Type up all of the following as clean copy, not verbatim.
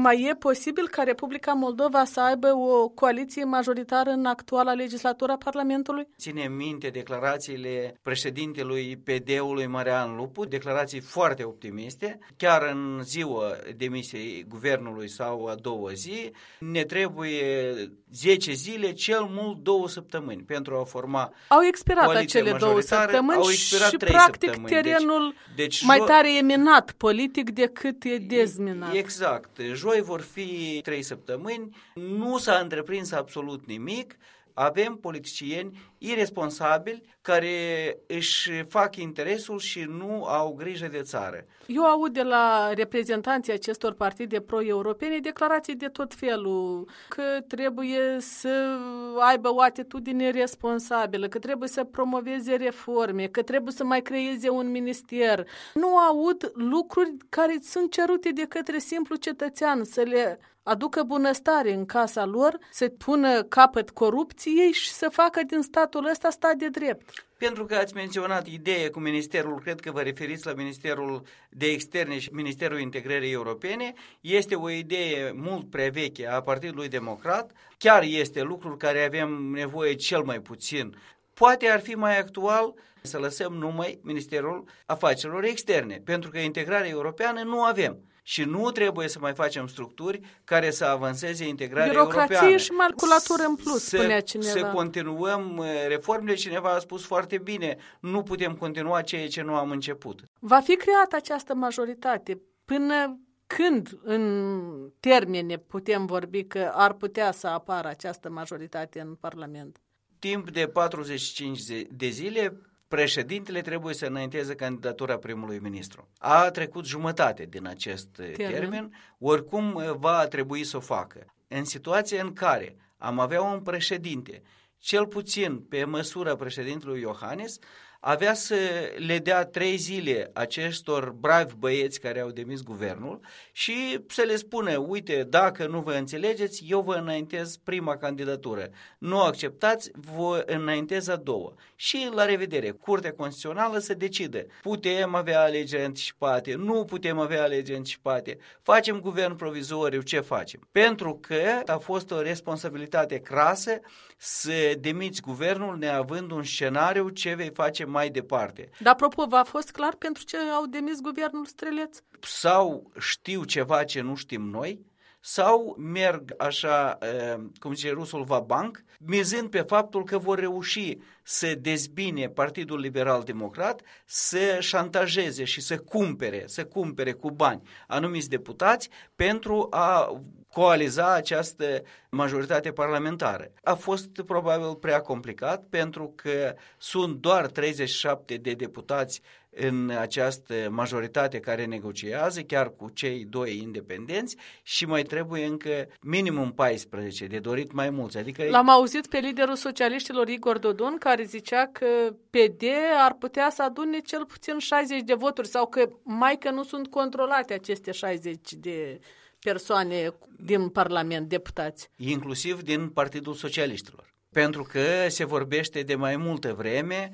Mai e posibil ca Republica Moldova să aibă o coaliție majoritară în actuala legislatură a Parlamentului? Ține minte declarațiile președintelui PD-ului Marian Lupu, declarații foarte optimiste. Chiar în ziua demisiei guvernului sau a doua zi, ne trebuie 10 zile, cel mult 2 săptămâni pentru a forma Au expirat coaliția acele 2 săptămâni au expirat și 3 practic săptămâni. terenul Deci mai tare e minat politic decât e dezminat. Exact. Joi vor fi 3 săptămâni, nu s-a întreprins absolut nimic, avem politicieni irresponsabili care își fac interesul și nu au grijă de țară. Eu aud de la reprezentanții acestor partide pro-europene declarații de tot felul, că trebuie să aibă o atitudine responsabilă, că trebuie să promoveze reforme, că trebuie să mai creeze un minister. Nu aud lucruri care sunt cerute de către simplu cetățean, să le aducă bunăstare în casa lor, să pună capăt corupției și să facă din statul ăsta stat de drept. Pentru că ați menționat ideea cu ministerul, cred că vă referiți la Ministerul de Externe și Ministerul Integrării Europene, este o idee mult prea veche a Partidului Democrat, chiar este lucrul care avem nevoie cel mai puțin. Poate ar fi mai actual să lăsăm numai Ministerul Afacerilor Externe, pentru că integrarea europeană nu avem. Și nu trebuie să mai facem structuri care să avanseze integrarea europeană. Birocrație și maculatură în plus, spunea cineva. Să continuăm reformele, cineva a spus foarte bine, nu putem continua ceea ce nu am început. Va fi creată această majoritate. Până când, în termene, putem vorbi că ar putea să apară această majoritate în Parlament? Timp de 45 de zile, președintele trebuie să înainteze candidatura primului ministru. A trecut jumătate din acest termen, oricum va trebui să o facă. În situația în care am avea un președinte, cel puțin pe măsura președintelui Iohannis, avea să le dea 3 zile acestor bravi băieți care au demis guvernul și să le spună, uite, dacă nu vă înțelegeți, eu vă înaintez prima candidatură. Nu acceptați, vă înaintez a doua. Și la revedere, Curtea Constituțională să decidă. Putem avea alegeri anticipate, nu putem avea alegeri anticipate, facem guvern provizoriu, ce facem? Pentru că a fost o responsabilitate crasă să demiți guvernul neavând un scenariu ce vei face mai departe. Dar, apropo, v-a fost clar pentru ce au demis guvernul Streleț? Sau știu ceva ce nu știm noi, sau merg așa, cum zice rusul, va-banc, mizând pe faptul că vor reuși să dezbine Partidul Liberal Democrat, să șantajeze și să cumpere cu bani anumiți deputați pentru a coaliza această majoritate parlamentară. A fost probabil prea complicat pentru că sunt doar 37 de deputați în această majoritate care negociază, chiar cu cei 2 independenți, și mai trebuie încă minimum 14, de dorit mai mulți. Adică l-am auzit pe liderul socialiștilor Igor Dodon, care zicea că PD ar putea să adune cel puțin 60 de voturi sau că nu sunt controlate aceste 60 de persoane din Parlament, deputați. Inclusiv din Partidul Socialiștilor. Pentru că se vorbește de mai multă vreme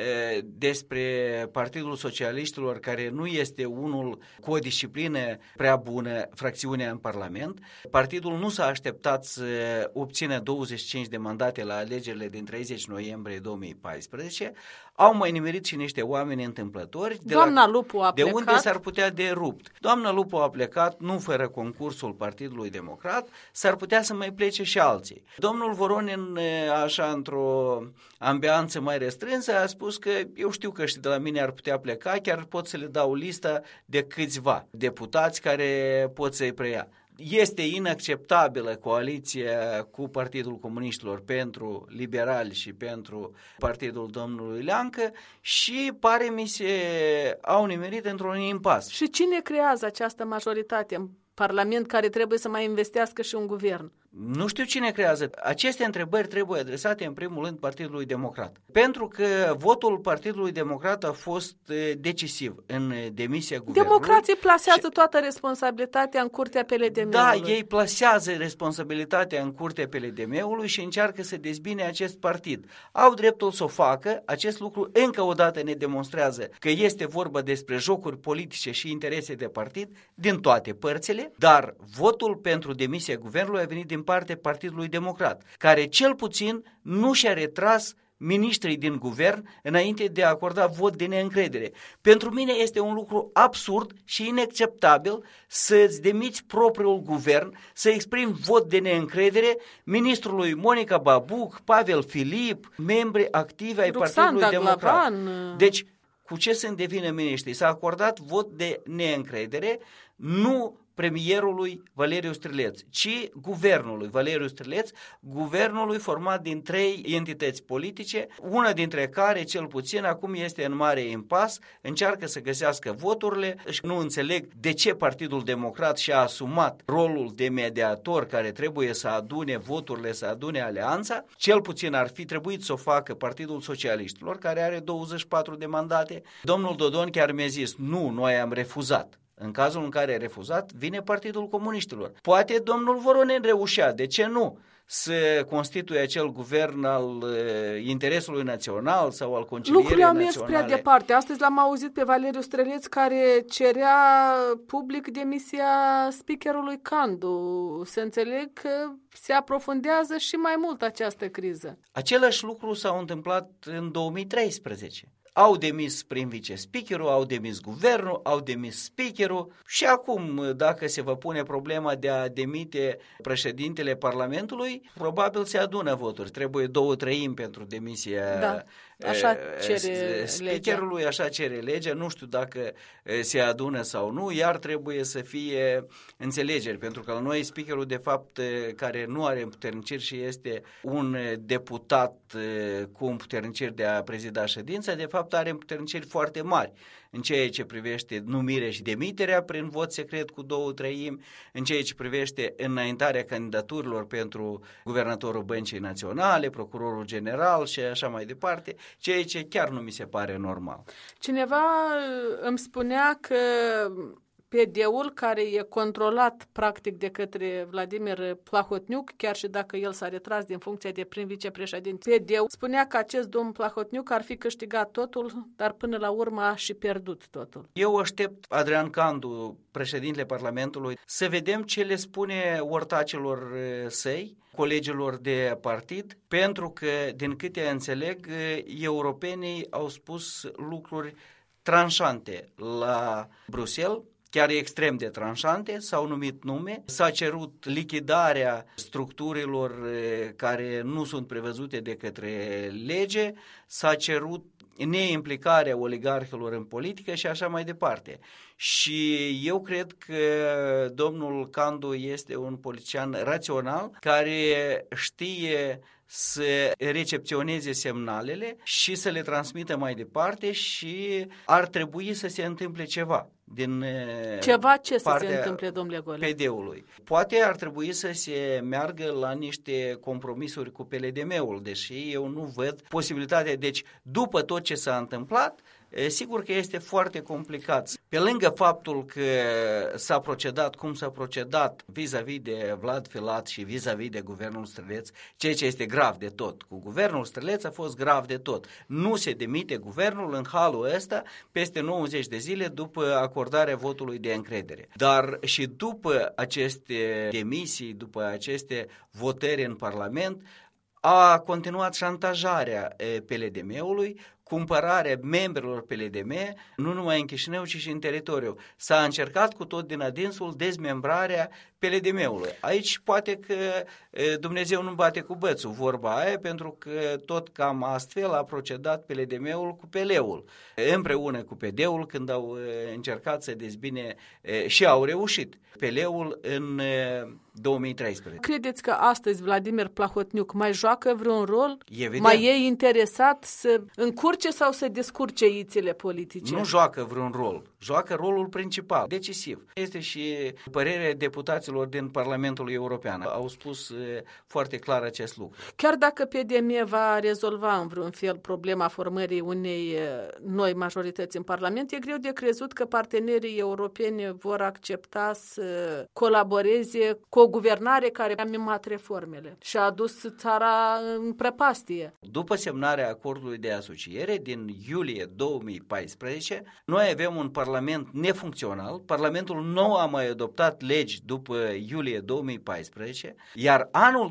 despre Partidul Socialiștilor, care nu este unul cu o disciplină prea bună, fracțiunea în Parlament. Partidul nu s-a așteptat să obțină 25 de mandate la alegerile din 30 noiembrie 2014. Au mai nimerit și niște oameni întâmplători Doamna Lupu a plecat. De unde s-ar putea de rupt. Doamna Lupu a plecat, nu fără concursul Partidului Democrat, s-ar putea să mai plece și alții. Domnul Voronin, așa într-o ambianță mai restrânsă, a spus că eu știu că ăștia de la mine ar putea pleca, chiar pot să le dau lista de câțiva deputați care pot să-i preia. Este inacceptabilă coaliția cu Partidul Comuniștilor pentru liberali și pentru Partidul domnului Leancă și pare mi se au nimerit într-un impas. Și cine creează această majoritate în Parlament care trebuie să mai investească și un guvern? Nu știu cine creează. Aceste întrebări trebuie adresate în primul rând Partidului Democrat. Pentru că votul Partidului Democrat a fost decisiv în demisia guvernului. Democrații plasează toată responsabilitatea în curtea PLDM-ului. Da, ei plasează responsabilitatea în curtea PLDM-ului și încearcă să dezbine acest partid. Au dreptul să o facă. Acest lucru încă o dată ne demonstrează că este vorba despre jocuri politice și interese de partid din toate părțile, dar votul pentru demisia guvernului a venit din partea Partidului Democrat, care cel puțin nu și-a retras miniștrii din guvern înainte de a acorda vot de neîncredere. Pentru mine este un lucru absurd și inacceptabil să-ți demiți propriul guvern, să exprimi vot de neîncredere ministrului Monica Babuc, Pavel Filip, membri activi ai Partidului Democrat. Glavan. Deci, cu ce sunt de vină miniștrii? S-a acordat vot de neîncredere, nu premierului Valeriu Strileț, ci guvernului Valeriu Strileț, guvernului format din 3 entități politice, una dintre care, cel puțin, acum este în mare impas, încearcă să găsească voturile și nu înțeleg de ce Partidul Democrat și-a asumat rolul de mediator care trebuie să adune voturile, să adune alianța. Cel puțin ar fi trebuit să o facă Partidul Socialiștilor, care are 24 de mandate. Domnul Dodon chiar mi-a zis, nu, noi am refuzat. În cazul în care a refuzat, vine Partidul Comuniștilor. Poate domnul Voronin reușea, de ce nu, să constituie acel guvern al interesului național sau al concilierii naționale. Lucrurile au mers prea departe. Astăzi l-am auzit pe Valeriu Strileț care cerea public demisia speakerului Candu. Să înțeleg că se aprofundează și mai mult această criză. Același lucru s-a întâmplat în 2013. Au demis prin vice-speakerul, au demis guvernul, au demis speakerul și acum, dacă se va pune problema de a demite președintele Parlamentului, probabil se adună voturi. Trebuie 2/3 pentru demisia așa cere speakerului, legea. Așa cere legea. Nu știu dacă se adună sau nu, iar trebuie să fie înțelegeri, pentru că la noi speakerul, de fapt, care nu are împuterniciri și este un deputat cu împuterniciri de a prezida ședința, de fapt are împuterniciri foarte mari în ceea ce privește numirea și demiterea prin vot secret cu 2/3, în ceea ce privește înaintarea candidaturilor pentru guvernatorul Băncii Naționale, procurorul general și așa mai departe, ceea ce chiar nu mi se pare normal. Cineva îmi spunea că PD-ul, care e controlat practic de către Vladimir Plahotniuc, chiar și dacă el s-a retras din funcția de prim vicepreședinte, PD-ul spunea că acest domn Plahotniuc ar fi câștigat totul, dar până la urmă a și pierdut totul. Eu aștept Adrian Candu, președintele Parlamentului, să vedem ce le spune ortacilor săi, colegilor de partid, pentru că, din câte înțeleg, europenii au spus lucruri tranșante la Bruxelles, chiar extrem de tranșante, s-au numit nume, s-a cerut lichidarea structurilor care nu sunt prevăzute de către lege, s-a cerut neimplicarea oligarhilor în politică și așa mai departe. Și eu cred că domnul Candu este un politician rațional care știe să recepționeze semnalele și să le transmită mai departe și ar trebui să se întâmple ceva. Ceva ce să se întâmple, domnule Golea? PD-ului. Poate ar trebui să se meargă la niște compromisuri cu PLDM-ul, deși eu nu văd posibilitatea. Deci, după tot ce s-a întâmplat, sigur că este foarte complicat. Pe lângă faptul că s-a procedat cum s-a procedat vis-a-vis de Vlad Filat și vis-a-vis de guvernul Strileț, ceea ce este grav de tot. Cu guvernul Strileț a fost grav de tot. Nu se demite guvernul în halul ăsta peste 90 de zile după acordarea votului de încredere. Dar și după aceste demisii, după aceste votări în Parlament, a continuat șantajarea PLDM-ului, cumpărarea membrilor PLDM, nu numai în Chișinău, ci și în teritoriu. S-a încercat cu tot din adinsul dezmembrarea PLDM-ului. Aici poate că Dumnezeu nu bate cu bățul, vorba aia, pentru că tot cam astfel a procedat PLDM-ul cu PL-ul, împreună cu PD-ul, când au încercat să dezbine și au reușit PL-ul în 2013. Credeți că astăzi Vladimir Plahotniuc mai joacă vreun rol? Evident. Mai e interesat să încurce încurce sau să descurce ițele politice? Nu joacă vreun rol. Joacă rolul principal, decisiv. Este și părerea deputaților din Parlamentul European. Au spus foarte clar acest lucru. Chiar dacă PDM va rezolva în vreun fel problema formării unei noi majorități în Parlament, e greu de crezut că partenerii europeni vor accepta să colaboreze cu o guvernare care a mimat reformele și a adus țara în prăpastie. După semnarea acordului de asociere din iulie 2014, noi avem un Parlament nefuncțional. Parlamentul nu a mai adoptat legi după iulie 2014, iar anul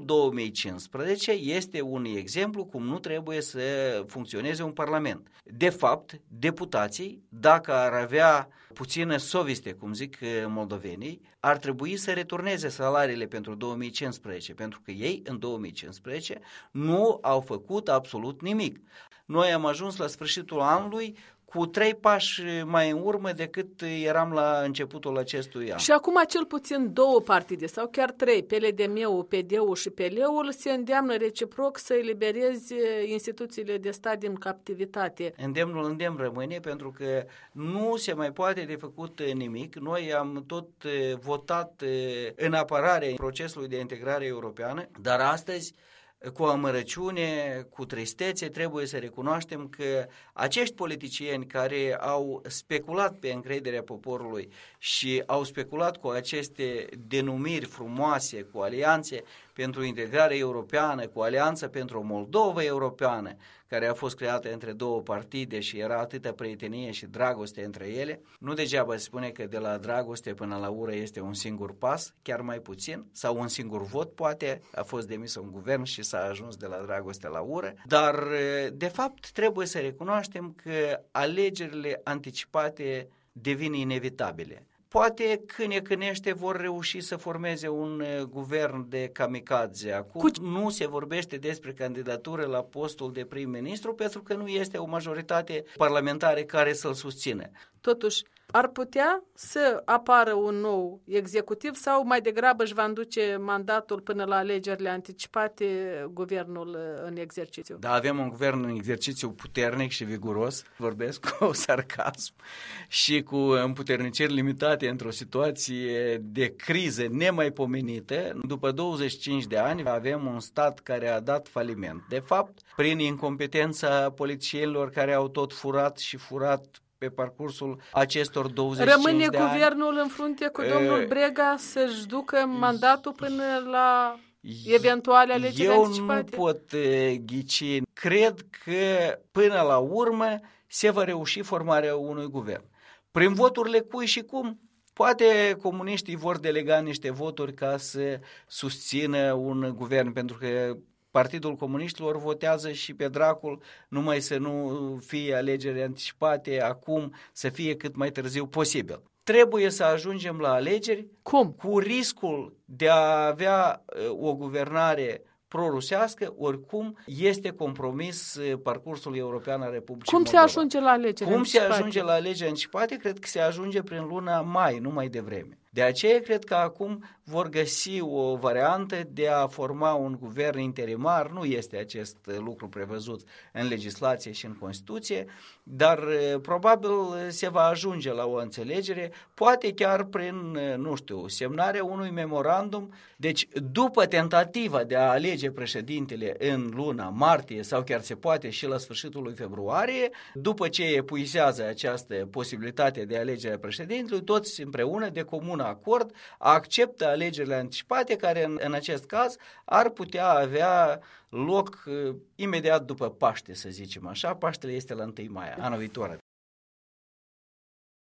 2015 este un exemplu cum nu trebuie să funcționeze un Parlament. De fapt, deputații, dacă ar avea puțină soviste, cum zic moldovenii, ar trebui să returneze salariile pentru 2015, pentru că ei în 2015 nu au făcut absolut nimic. Noi am ajuns la sfârșitul anului cu 3 pași mai în urmă decât eram la începutul acestui an. Și acum cel puțin 2 partide sau chiar 3, PLDM-ul, PD-ul și PL-ul, se îndeamnă reciproc să elibereze instituțiile de stat din captivitate. Îndemn rămâne, pentru că nu se mai poate de făcut nimic. Noi am tot votat în apărarea procesului de integrare europeană, dar astăzi, cu amărăciune, cu tristețe, trebuie să recunoaștem că acești politicieni care au speculat pe încrederea poporului și au speculat cu aceste denumiri frumoase, cu alianțe pentru integrare europeană, cu alianța pentru o Moldova europeană, care a fost creată între 2 partide și era atâta prietenie și dragoste între ele, nu degeaba se spune că de la dragoste până la ură este un singur pas, chiar mai puțin, sau un singur vot, poate, a fost demis un guvern și s-a ajuns de la dragoste la ură, dar de fapt trebuie să recunoaștem că alegerile anticipate devin inevitabile. Poate cânește vor reuși să formeze un guvern de kamikaze. Acum nu se vorbește despre candidatură la postul de prim-ministru pentru că nu este o majoritate parlamentară care să-l susțină. Totuși, ar putea să apară un nou executiv sau mai degrabă își va înduce mandatul până la alegerile anticipate guvernul în exercițiu? Da, avem un guvern în exercițiu puternic și viguros, vorbesc cu sarcasm și cu împuterniciri limitate într-o situație de criză nemaipomenită. După 25 de ani avem un stat care a dat faliment. De fapt, prin incompetența politicienilor care au tot furat și furat pe parcursul acestor 25 de ani. Rămâne guvernul în frunte cu domnul Brega să-și ducă mandatul până la eventuale alegeri anticipate? Eu nu pot ghici. Cred că până la urmă se va reuși formarea unui guvern. Prin voturile cui și cum? Poate comuniștii vor delega niște voturi ca să susțină un guvern, pentru că Partidul Comuniștilor votează și pe dracul numai să nu fie alegeri anticipate acum, să fie cât mai târziu posibil. Trebuie să ajungem la alegeri. Cum? Cu riscul de a avea o guvernare pro-rusească, oricum este compromis parcursul european al Republicii Moldova. Cum se ajunge la alegeri anticipate? Se ajunge la alegeri anticipate? Cred că se ajunge prin luna mai, nu mai devreme. De aceea cred că acum vor găsi o variantă de a forma un guvern interimar. Nu este acest lucru prevăzut în legislație și în Constituție, dar probabil se va ajunge la o înțelegere, poate chiar prin, semnarea unui memorandum. Deci, după tentativa de a alege președintele în luna martie sau chiar se poate și la sfârșitul lui februarie, după ce epuizează această posibilitate de alegere a președintelui, toți împreună, de comun acord, acceptă alegerile anticipate, care în acest caz ar putea avea loc imediat după Paște, să zicem așa. Paștele este la 1 mai, anul viitor.